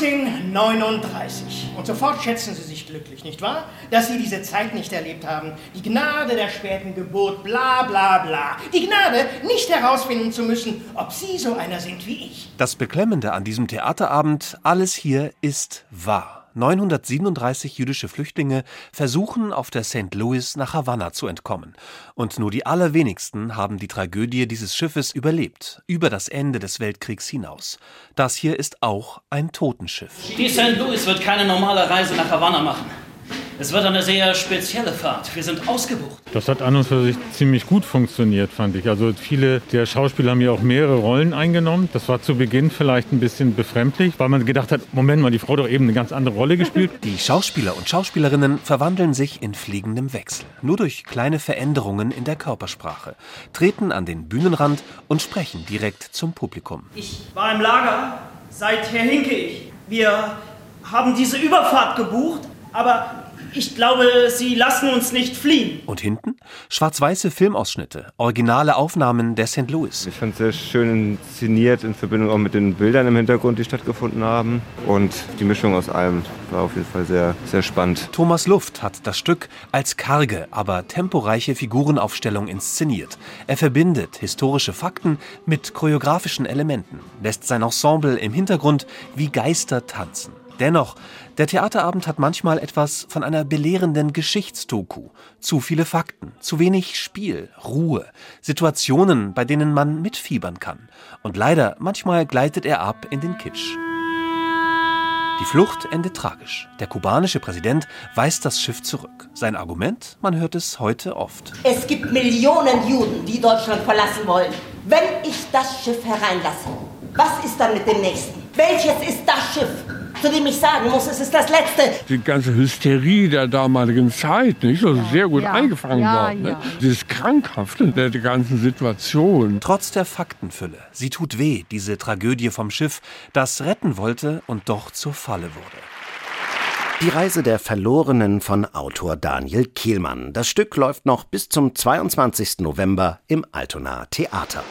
[SPEAKER 22] 1939 und sofort schätzen Sie sich glücklich, nicht wahr? Dass Sie diese Zeit nicht erlebt haben. Die Gnade der späten Geburt, bla bla bla. Die Gnade, nicht herausfinden zu müssen, ob Sie so einer sind wie ich.
[SPEAKER 21] Das Beklemmende an diesem Theaterabend, alles hier ist wahr. 937 jüdische Flüchtlinge versuchen auf der St. Louis nach Havanna zu entkommen. Und nur die allerwenigsten haben die Tragödie dieses Schiffes überlebt, über das Ende des Weltkriegs hinaus. Das hier ist auch ein Totenschiff.
[SPEAKER 23] Die St. Louis wird keine normale Reise nach Havanna machen. Es wird eine sehr spezielle Fahrt. Wir sind ausgebucht.
[SPEAKER 24] Das hat an und für sich ziemlich gut funktioniert, fand ich. Also viele der Schauspieler haben ja auch mehrere Rollen eingenommen. Das war zu Beginn vielleicht ein bisschen befremdlich, weil man gedacht hat, Moment mal, die Frau hat doch eben eine ganz andere Rolle gespielt.
[SPEAKER 21] Die Schauspieler und Schauspielerinnen verwandeln sich in fliegendem Wechsel. Nur durch kleine Veränderungen in der Körpersprache. Treten an den Bühnenrand und sprechen direkt zum Publikum.
[SPEAKER 22] Ich war im Lager, seither hinke ich. Wir haben diese Überfahrt gebucht, aber ich glaube, Sie lassen uns nicht fliehen.
[SPEAKER 21] Und hinten? Schwarz-weiße Filmausschnitte, originale Aufnahmen der St. Louis.
[SPEAKER 25] Ich fand es sehr schön inszeniert, in Verbindung auch mit den Bildern im Hintergrund, die stattgefunden haben. Und die Mischung aus allem war auf jeden Fall sehr, sehr spannend.
[SPEAKER 21] Thomas Luft hat das Stück als karge, aber temporeiche Figurenaufstellung inszeniert. Er verbindet historische Fakten mit choreografischen Elementen, lässt sein Ensemble im Hintergrund wie Geister tanzen. Dennoch, der Theaterabend hat manchmal etwas von einer belehrenden Geschichtsdoku. Zu viele Fakten, zu wenig Spiel, Ruhe, Situationen, bei denen man mitfiebern kann. Und leider, manchmal gleitet er ab in den Kitsch. Die Flucht endet tragisch. Der kubanische Präsident weist das Schiff zurück. Sein Argument? Man hört es heute oft.
[SPEAKER 26] Es gibt Millionen Juden, die Deutschland verlassen wollen. Wenn ich das Schiff hereinlasse, was ist dann mit dem nächsten? Welches ist das Schiff, zu dem ich sagen muss, es ist das letzte?
[SPEAKER 9] Die ganze Hysterie der damaligen Zeit, nicht? Also sehr gut eingefangen worden. Ne? Dieses Krankhafte der ganzen Situation.
[SPEAKER 21] Trotz der Faktenfülle, sie tut weh, diese Tragödie vom Schiff, das retten wollte und doch zur Falle wurde.
[SPEAKER 3] Die Reise der Verlorenen von Autor Daniel Kehlmann. Das Stück läuft noch bis zum 22. November im Altonaer Theater.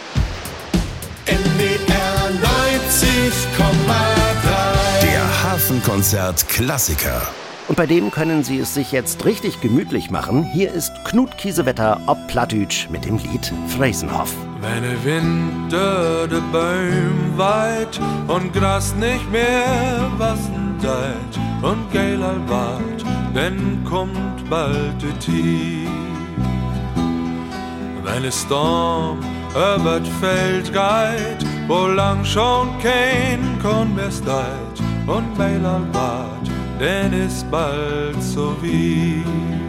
[SPEAKER 2] NDR 90,3.
[SPEAKER 1] Der Hafenkonzert-Klassiker.
[SPEAKER 3] Und bei dem können Sie es sich jetzt richtig gemütlich machen. Hier ist Knut Kiesewetter ob Plattdeutsch mit dem Lied Friesenhof.
[SPEAKER 12] Wenn der Winter de Bäum weit und Gras nicht mehr wassen deit und geil all wart, dann kommt bald die Tief. Wenn es Storm über das Feld geht, wo lang schon kein Korn mehr steigt und geil all wart, denn ist bald so weit.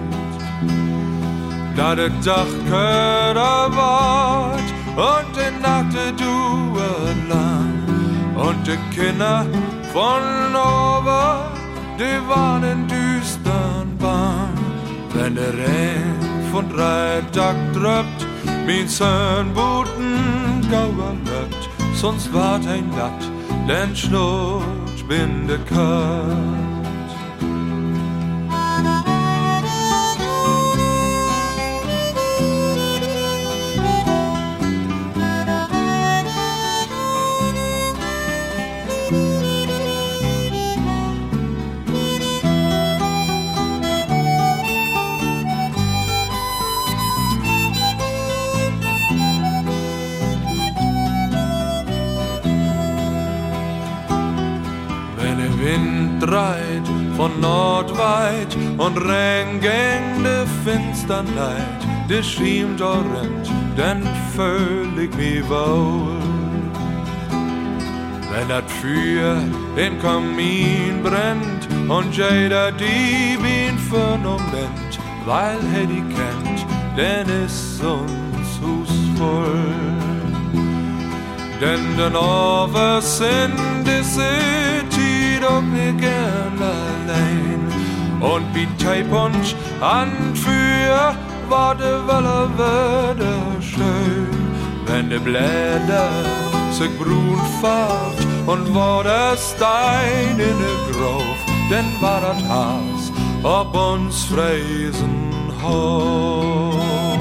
[SPEAKER 12] Da der Dachköder wart und die Nacht dauert lang und die Kinder von oben, die waren in düstern Bahn. Wenn der Regen von 3 Tagen drückt, mein Söhnbuten gauer löbt, sonst wart ein Natt, denn Schnurrt bin der Kurt. dreit von Nordweit und reingäng de Finsternheit, de schiemt orent, denn fühl ich mich wohl. Wenn das Feuer den Kamin brennt und jeder die Bien für einen Moment, weil die kennt, denn ist uns Hus voll. Denn den Overs in die City doch nicht gern allein. Und wie Teipunch an für war de Welle wieder schön, wenn de Blätter sich brun färbt und war der Stein in der Grove, denn war das Haus ob uns fräsen hoch.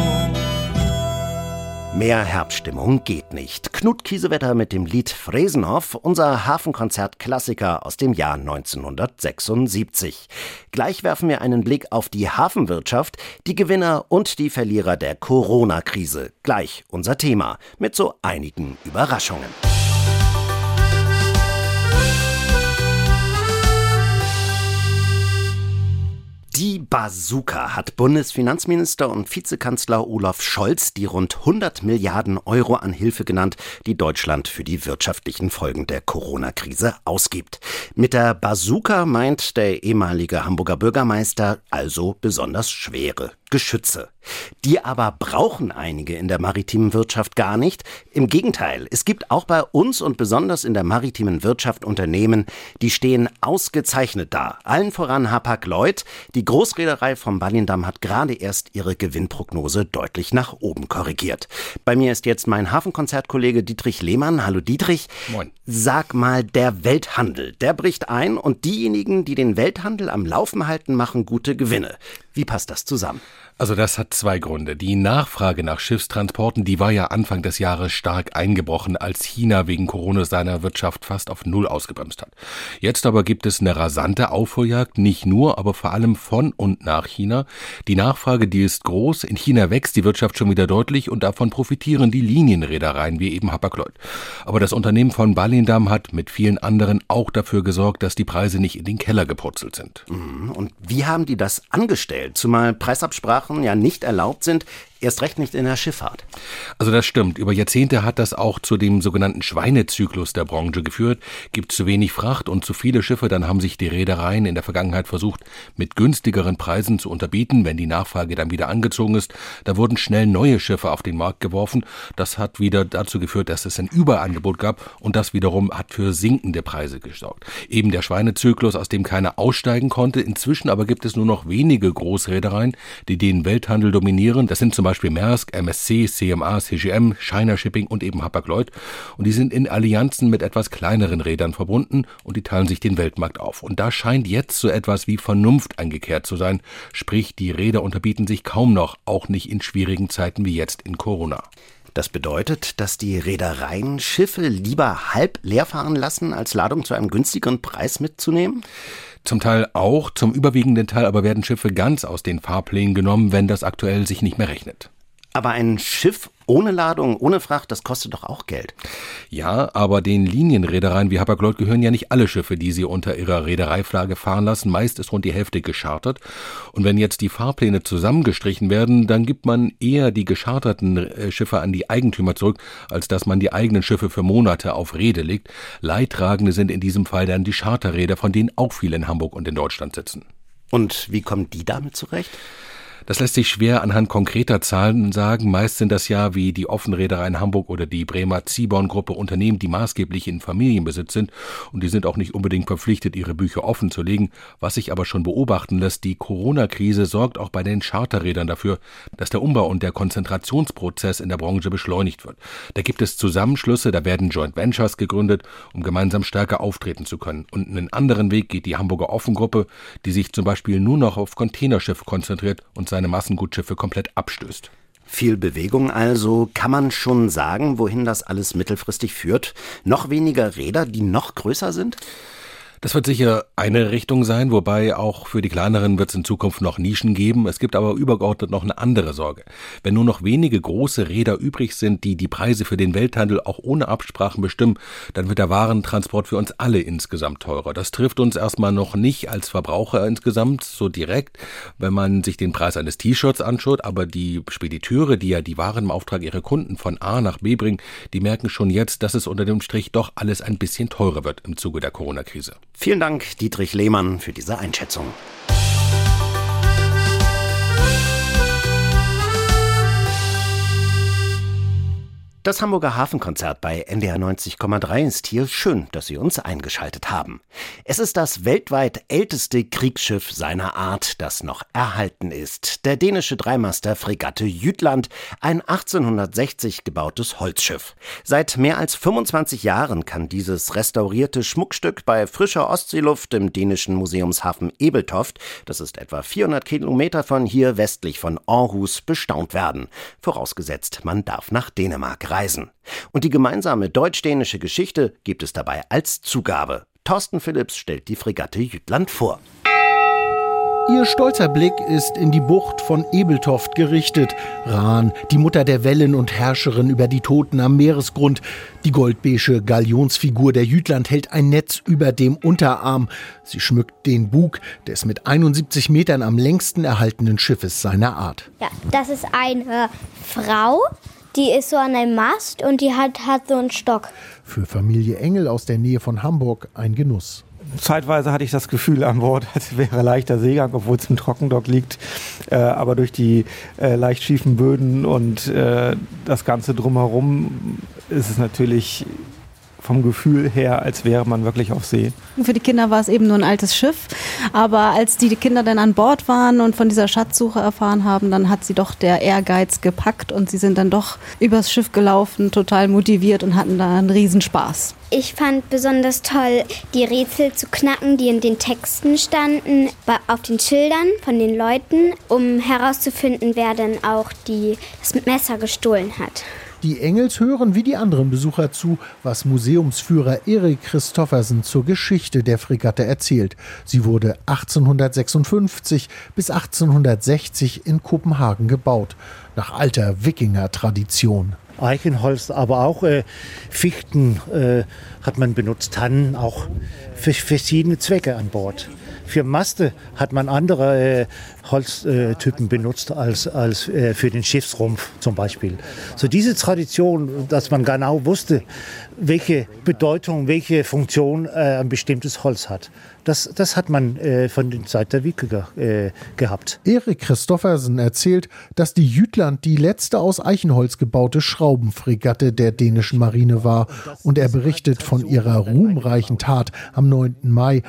[SPEAKER 3] Mehr Herbststimmung geht nicht. Knut Kiesewetter mit dem Lied Fresenhof, unser Hafenkonzert-Klassiker aus dem Jahr 1976. Gleich werfen wir einen Blick auf die Hafenwirtschaft, die Gewinner und die Verlierer der Corona-Krise. Gleich unser Thema, mit so einigen Überraschungen. Die Bazooka hat Bundesfinanzminister und Vizekanzler Olaf Scholz die rund 100 Milliarden Euro an Hilfe genannt, die Deutschland für die wirtschaftlichen Folgen der Corona-Krise ausgibt. Mit der Bazooka meint der ehemalige Hamburger Bürgermeister also besonders schwere Geschütze. Die aber brauchen einige in der maritimen Wirtschaft gar nicht. Im Gegenteil, es gibt auch bei uns und besonders in der maritimen Wirtschaft Unternehmen, die stehen ausgezeichnet da. Allen voran Hapag-Lloyd. Die Großreederei vom Ballindamm hat gerade erst ihre Gewinnprognose deutlich nach oben korrigiert. Bei mir ist jetzt mein Hafenkonzertkollege Dietrich Lehmann. Hallo Dietrich.
[SPEAKER 4] Moin.
[SPEAKER 3] Sag mal, der Welthandel, der bricht ein und diejenigen, die den Welthandel am Laufen halten, machen gute Gewinne. Wie passt das zusammen?
[SPEAKER 4] Also das hat zwei Gründe. Die Nachfrage nach Schiffstransporten, die war ja Anfang des Jahres stark eingebrochen, als China wegen Corona seiner Wirtschaft fast auf Null ausgebremst hat. Jetzt aber gibt es eine rasante Aufholjagd, nicht nur, aber vor allem von und nach China. Die Nachfrage, die ist groß. In China wächst die Wirtschaft schon wieder deutlich und davon profitieren die Linienreedereien wie eben Hapag-Lloyd. Aber das Unternehmen von Ballindamm hat mit vielen anderen auch dafür gesorgt, dass die Preise nicht in den Keller gepurzelt sind.
[SPEAKER 3] Und wie haben die das angestellt? Zumal Preisabsprachen ja nicht erlaubt sind, erst recht nicht in der Schifffahrt.
[SPEAKER 4] Also das stimmt. Über Jahrzehnte hat das auch zu dem sogenannten Schweinezyklus der Branche geführt. Gibt zu wenig Fracht und zu viele Schiffe, dann haben sich die Reedereien in der Vergangenheit versucht, mit günstigeren Preisen zu unterbieten. Wenn die Nachfrage dann wieder angezogen ist, da wurden schnell neue Schiffe auf den Markt geworfen. Das hat wieder dazu geführt, dass es ein Überangebot gab und das wiederum hat für sinkende Preise gesorgt. Eben der Schweinezyklus, aus dem keiner aussteigen konnte. Inzwischen aber gibt es nur noch wenige Großreedereien, die den Welthandel dominieren. Das sind zum Beispiel Maersk, MSC, CMA, CGM, China Shipping und eben Hapag-Lloyd. Und die sind in Allianzen mit etwas kleineren Rädern verbunden und die teilen sich den Weltmarkt auf. Und da scheint jetzt so etwas wie Vernunft eingekehrt zu sein. Sprich, die Räder unterbieten sich kaum noch, auch nicht in schwierigen Zeiten wie jetzt in Corona.
[SPEAKER 3] Das bedeutet, dass die Reedereien Schiffe lieber halb leer fahren lassen, als Ladung zu einem günstigeren Preis mitzunehmen?
[SPEAKER 4] Zum Teil auch, zum überwiegenden Teil aber werden Schiffe ganz aus den Fahrplänen genommen, wenn das aktuell sich nicht mehr rechnet.
[SPEAKER 3] Aber ein Schiff ohne Ladung, ohne Fracht, das kostet doch auch Geld.
[SPEAKER 4] Ja, aber den Linienreedereien wie Hapag-Lloyd gehören ja nicht alle Schiffe, die sie unter ihrer Reedereiflagge fahren lassen. Meist ist rund die Hälfte geschartert. Und wenn jetzt die Fahrpläne zusammengestrichen werden, dann gibt man eher die gescharterten Schiffe an die Eigentümer zurück, als dass man die eigenen Schiffe für Monate auf Rede legt. Leidtragende sind in diesem Fall dann die Charterräder, von denen auch viele in Hamburg und in Deutschland sitzen.
[SPEAKER 3] Und wie kommen die damit zurecht?
[SPEAKER 4] Das lässt sich schwer anhand konkreter Zahlen sagen. Meist sind das ja wie die Offenreederei in Hamburg oder die Bremer Ziehborn-Gruppe Unternehmen, die maßgeblich in Familienbesitz sind. Und die sind auch nicht unbedingt verpflichtet, ihre Bücher offen zu legen. Was sich aber schon beobachten lässt, die Corona-Krise sorgt auch bei den Charterrädern dafür, dass der Umbau und der Konzentrationsprozess in der Branche beschleunigt wird. Da gibt es Zusammenschlüsse, da werden Joint Ventures gegründet, um gemeinsam stärker auftreten zu können. Und einen anderen Weg geht die Hamburger Offengruppe, die sich zum Beispiel nur noch auf Containerschiffe konzentriert und seine Massengutschiffe komplett abstößt.
[SPEAKER 3] Viel Bewegung also. Kann man schon sagen, wohin das alles mittelfristig führt? Noch weniger Räder, die noch größer sind?
[SPEAKER 4] Das wird sicher eine Richtung sein, wobei auch für die kleineren wird es in Zukunft noch Nischen geben. Es gibt aber übergeordnet noch eine andere Sorge. Wenn nur noch wenige große Räder übrig sind, die die Preise für den Welthandel auch ohne Absprachen bestimmen, dann wird der Warentransport für uns alle insgesamt teurer. Das trifft uns erstmal noch nicht als Verbraucher insgesamt so direkt, wenn man sich den Preis eines T-Shirts anschaut, aber die Spediteure, die ja die Waren im Auftrag ihrer Kunden von A nach B bringen, die merken schon jetzt, dass es unter dem Strich doch alles ein bisschen teurer wird im Zuge der Corona-Krise.
[SPEAKER 3] Vielen Dank, Dietrich Lehmann, für diese Einschätzung. Das Hamburger Hafenkonzert bei NDR 90,3 ist hier. Schön, dass Sie uns eingeschaltet haben. Es ist das weltweit älteste Kriegsschiff seiner Art, das noch erhalten ist. Der dänische Dreimaster Fregatte Jütland, ein 1860 gebautes Holzschiff. Seit mehr als 25 Jahren kann dieses restaurierte Schmuckstück bei frischer Ostseeluft im dänischen Museumshafen Ebeltoft, das ist etwa 400 Kilometer von hier westlich von Aarhus, bestaunt werden. Vorausgesetzt, man darf nach Dänemark reisen. Und die gemeinsame deutsch-dänische Geschichte gibt es dabei als Zugabe. Thorsten Philipps stellt die Fregatte Jütland vor.
[SPEAKER 6] Ihr stolzer Blick ist in die Bucht von Ebeltoft gerichtet. Ran, die Mutter der Wellen und Herrscherin über die Toten am Meeresgrund. Die goldbeige Galionsfigur der Jütland hält ein Netz über dem Unterarm. Sie schmückt den Bug des mit 71 Metern am längsten erhaltenen Schiffes seiner Art.
[SPEAKER 7] Ja, das ist eine Frau. Die ist so an einem Mast und die hat so einen Stock.
[SPEAKER 6] Für Familie Engel aus der Nähe von Hamburg ein Genuss.
[SPEAKER 8] Zeitweise hatte ich das Gefühl an Bord, es wäre leichter Seegang, obwohl es im Trockendock liegt. Aber durch die leicht schiefen Böden und das Ganze drumherum ist es natürlich vom Gefühl her, als wäre man wirklich auf See.
[SPEAKER 10] Für die Kinder war es eben nur ein altes Schiff, aber als die Kinder dann an Bord waren und von dieser Schatzsuche erfahren haben, dann hat sie doch der Ehrgeiz gepackt und sie sind dann doch übers Schiff gelaufen, total motiviert und hatten da einen Riesenspaß.
[SPEAKER 7] Ich fand besonders toll, die Rätsel zu knacken, die in den Texten standen, auf den Schildern von den Leuten, um herauszufinden, wer denn auch das Messer gestohlen hat.
[SPEAKER 6] Die Engels hören wie die anderen Besucher zu, was Museumsführer Erik Christoffersen zur Geschichte der Fregatte erzählt. Sie wurde 1856 bis 1860 in Kopenhagen gebaut, nach alter Wikinger-Tradition.
[SPEAKER 11] Eichenholz, aber auch Fichten hat man benutzt, Tannen, auch für verschiedene Zwecke an Bord. Für Maste hat man andere Holztypen benutzt als für den Schiffsrumpf zum Beispiel. So diese Tradition, dass man genau wusste, welche Bedeutung, welche Funktion ein bestimmtes Holz hat. Das hat man von der Zeit der Wikinger gehabt.
[SPEAKER 6] Erik Christoffersen erzählt, dass die Jütland die letzte aus Eichenholz gebaute Schraubenfregatte der dänischen Marine war. Und er berichtet von ihrer ruhmreichen Tat am 9. Mai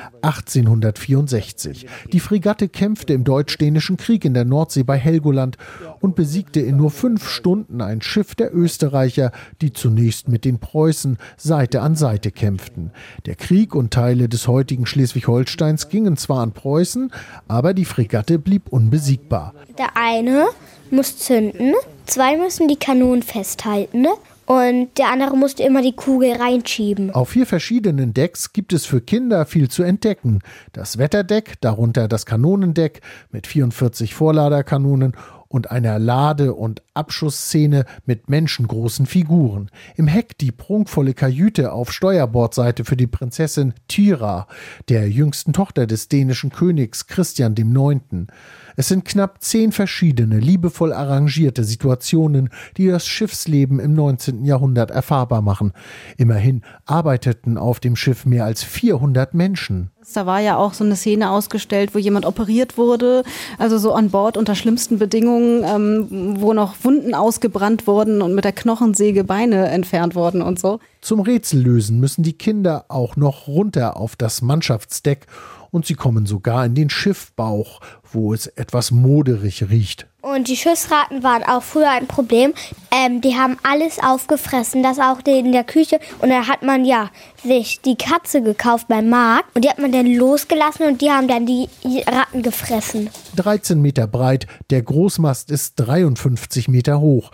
[SPEAKER 6] 1864. Die Fregatte kämpfte im Deutsch-Dänischen Krieg in der Nordsee bei Helgoland und besiegte in nur 5 Stunden ein Schiff der Österreicher, die zunächst mit den Preußen Seite an Seite kämpften. Der Krieg und Teile des heutigen Schleswig-Holsteins gingen zwar an Preußen, aber die Fregatte blieb unbesiegbar.
[SPEAKER 7] Der eine muss zünden, 2 müssen die Kanonen festhalten und der andere musste immer die Kugel reinschieben.
[SPEAKER 6] Auf 4 verschiedenen Decks gibt es für Kinder viel zu entdecken. Das Wetterdeck, darunter das Kanonendeck mit 44 Vorladerkanonen und einer Lade- und Abschussszene mit menschengroßen Figuren. Im Heck die prunkvolle Kajüte auf Steuerbordseite für die Prinzessin Thyra, der jüngsten Tochter des dänischen Königs Christian IX. Es sind knapp 10 verschiedene, liebevoll arrangierte Situationen, die das Schiffsleben im 19. Jahrhundert erfahrbar machen. Immerhin arbeiteten auf dem Schiff mehr als 400 Menschen.
[SPEAKER 10] Da war ja auch so eine Szene ausgestellt, wo jemand operiert wurde, also so an Bord unter schlimmsten Bedingungen, wo noch Wunden ausgebrannt wurden und mit der Knochensäge Beine entfernt wurden und so.
[SPEAKER 6] Zum Rätsellösen müssen die Kinder auch noch runter auf das Mannschaftsdeck und sie kommen sogar in den Schiffbauch, wo es etwas moderig riecht.
[SPEAKER 7] Und die Schiffsratten waren auch früher ein Problem. Die haben alles aufgefressen, das auch in der Küche. Und da hat man sich die Katze gekauft beim Markt und die hat man dann losgelassen und die haben dann die Ratten gefressen.
[SPEAKER 6] 13 Meter breit, der Großmast ist 53 Meter hoch.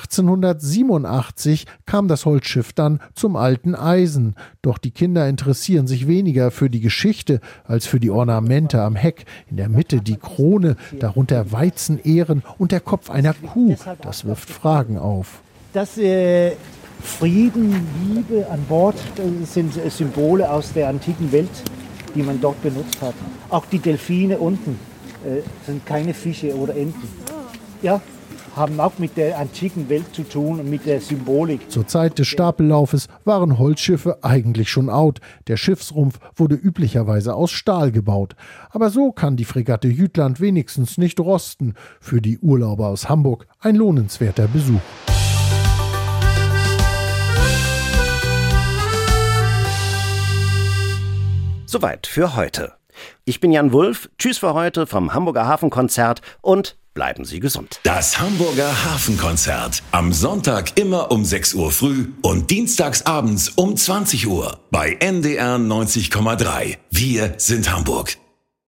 [SPEAKER 6] 1887 kam das Holzschiff dann zum alten Eisen. Doch die Kinder interessieren sich weniger für die Geschichte als für die Ornamente am Heck. In der Mitte die Krone, darunter Weizenähren und der Kopf einer Kuh. Das wirft Fragen auf.
[SPEAKER 11] Das Frieden, Liebe an Bord, das sind Symbole aus der antiken Welt, die man dort benutzt hat. Auch die Delfine unten sind keine Fische oder Enten. Ja, haben auch mit der antiken Welt zu tun und mit der Symbolik.
[SPEAKER 6] Zur Zeit des Stapellaufes waren Holzschiffe eigentlich schon out. Der Schiffsrumpf wurde üblicherweise aus Stahl gebaut. Aber so kann die Fregatte Jütland wenigstens nicht rosten. Für die Urlauber aus Hamburg ein lohnenswerter Besuch.
[SPEAKER 3] Soweit für heute. Ich bin Jan Wulff. Tschüss für heute vom Hamburger Hafenkonzert und bleiben Sie gesund.
[SPEAKER 1] Das Hamburger Hafenkonzert. Am Sonntag immer um 6 Uhr früh und dienstags abends um 20 Uhr bei NDR 90,3. Wir sind Hamburg.